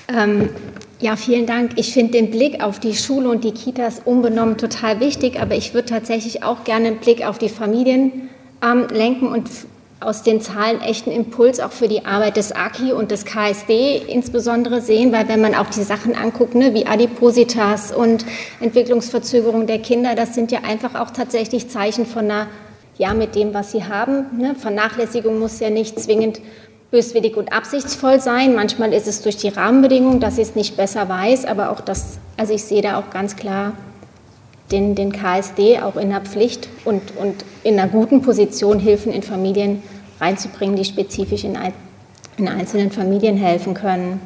Ähm, ja, vielen Dank. Ich finde den Blick auf die Schule und die Kitas unbenommen total wichtig, aber ich würde tatsächlich auch gerne einen Blick auf die Familien lenken und aus den Zahlen echten Impuls auch für die Arbeit des AKI und des KSD insbesondere sehen, weil wenn man auch die Sachen anguckt, ne, wie Adipositas und Entwicklungsverzögerung der Kinder, das sind ja einfach auch tatsächlich Zeichen von einer, ja, mit dem, was sie haben. Ne? Vernachlässigung muss ja nicht zwingend böswillig und absichtsvoll sein. Manchmal ist es durch die Rahmenbedingungen, dass ich es nicht besser weiß, aber auch das, also ich sehe da auch ganz klar den KSD auch in der Pflicht und in einer guten Position, Hilfen in Familien reinzubringen, die spezifisch in einzelnen Familien helfen können.